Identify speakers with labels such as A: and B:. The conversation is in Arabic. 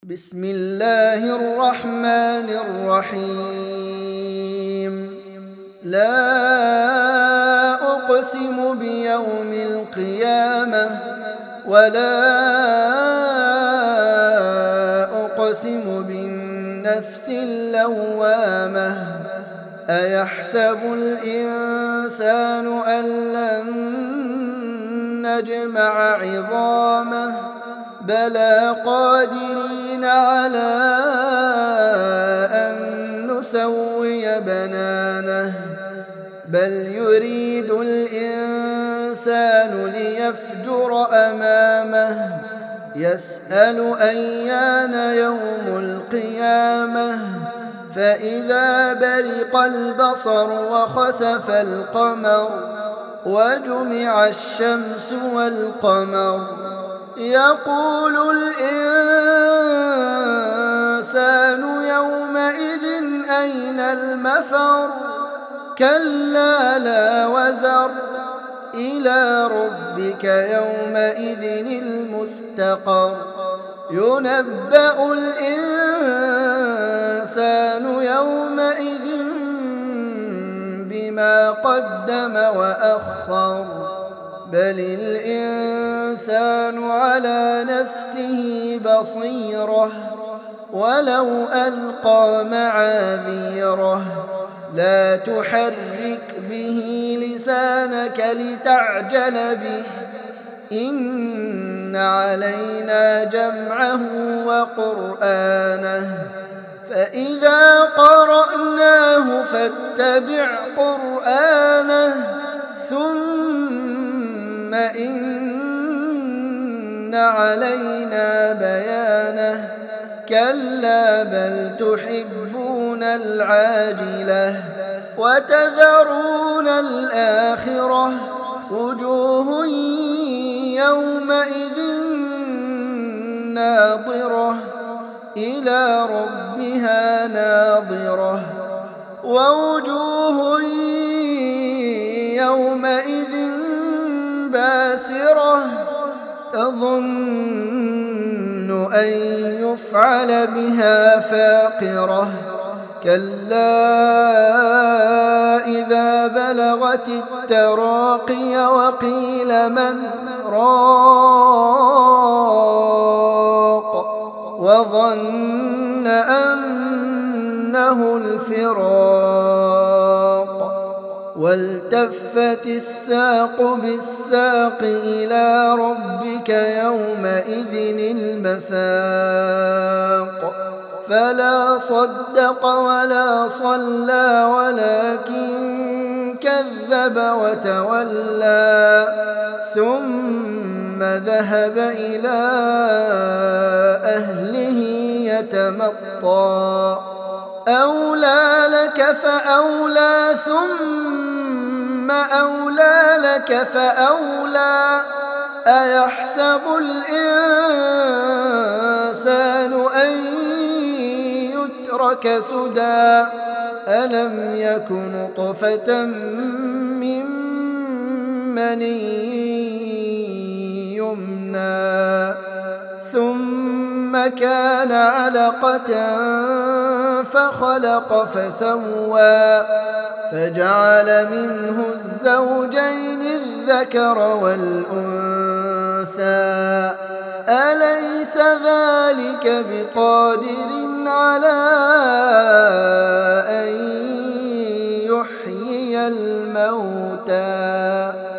A: بسم الله الرحمن الرحيم. لا أقسم بيوم القيامة ولا أقسم بالنفس اللوامة. أيحسب الإنسان أن لن نجمع عظامه بلى قادرين على أن نسوي بنانه بل يريد الإنسان ليفجر أمامه يسأل أيان يوم القيامة فإذا برق البصر وخسف القمر وجمع الشمس والقمر يقول الإنسان يومئذ أين المفر كلا لا وزر إلى ربك يومئذ المستقر ينبأ الإنسان يومئذ بما قدم وأخر بل الإنسان على نفسه بصيرة ولو ألقى معاذيره لا تحرك به لسانك لتعجل به إن علينا جمعه وقرآنه فإذا قرأناه فاتبع قرآنه ثم إن علينا بيانه كلا بل تحبون العاجلة وتذرون الآخرة وجوه يومئذ ناظرة إلى ربها ناظرة ووجوه يومئذ باسرة تظن أن يفعل بها فاقرة كلا إذا بلغت التراقي وقيل من راق وظن أنه الفراق والتفت الساق بالساق إلى ربك يومئذ المساق فلا صدق ولا صلى ولكن كذب وتولى ثم ذهب إلى أهله يتمطى أولى لك فأولى ثم أولى لك فأولى أيحسب الإنسان أن يترك سدى ألم يك نطفة من مني يمنى ثم كان علقة فخلق فسوى فجعل منه الزوجين الذكر والأنثى أليس ذلك بقادر على أن يحيي الموتى